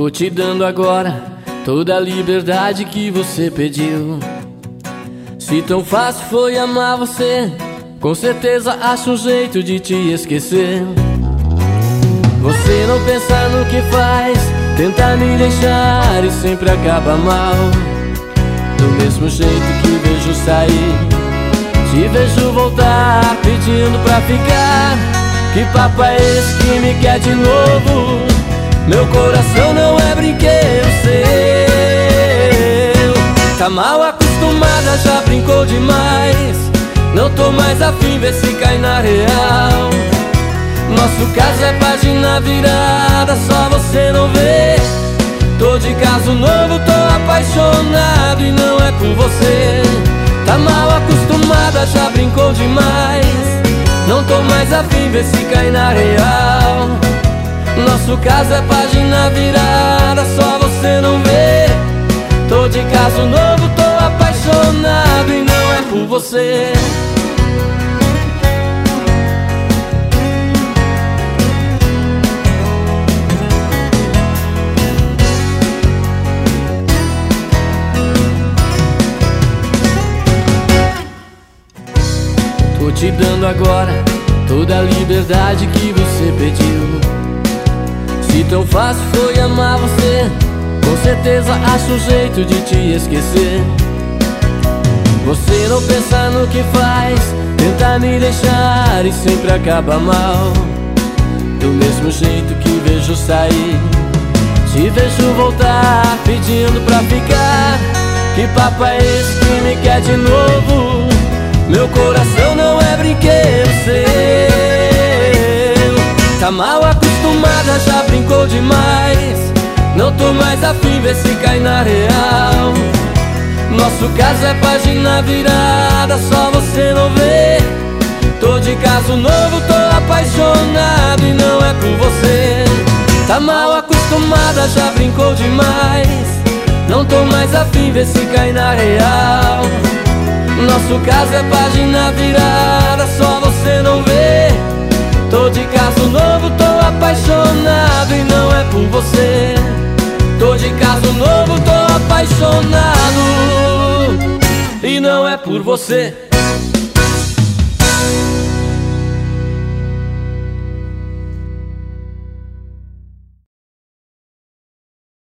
Tô te dando agora toda a liberdade que você pediu. Se tão fácil foi amar você, com certeza acha um jeito de te esquecer. Você não pensa no que faz, tenta me deixar e sempre acaba mal. Do mesmo jeito que vejo sair, te vejo voltar pedindo pra ficar. Que papo é esse que me quer de novo? Meu coração não é brinquedo seu. Tá mal acostumada, já brincou demais. Não tô mais afim, vê se cai na real. Nosso caso é página virada, só você não vê. Tô de caso novo, tô apaixonado e não é por você. Tá mal acostumada, já brincou demais. Não tô mais afim, vê se cai na real. Nosso caso é página virada, só você não vê. Tô de caso novo, tô apaixonado e não é por você. Tô te dando agora toda a liberdade que você pediu. Se tão fácil foi amar você, com certeza acha um jeito de te esquecer. Você não pensa no que faz, tenta me deixar e sempre acaba mal. Do mesmo jeito que vejo sair, te vejo voltar pedindo pra ficar. Que papo é esse que me quer de novo? Meu coração não é brinquedo seu. Tá mal acostumada, já brincou demais. Não tô mais afim, vê se cai na real. Nosso caso é página virada, só você não vê. Tô de caso novo, tô apaixonado e não é por você. Tá mal acostumada, já brincou demais. Não tô mais afim, vê se cai na real. Nosso caso é página virada, só você não vê. Tô de caso novo, tô apaixonado e não é por você. Tô de caso novo, tô apaixonado e não é por você.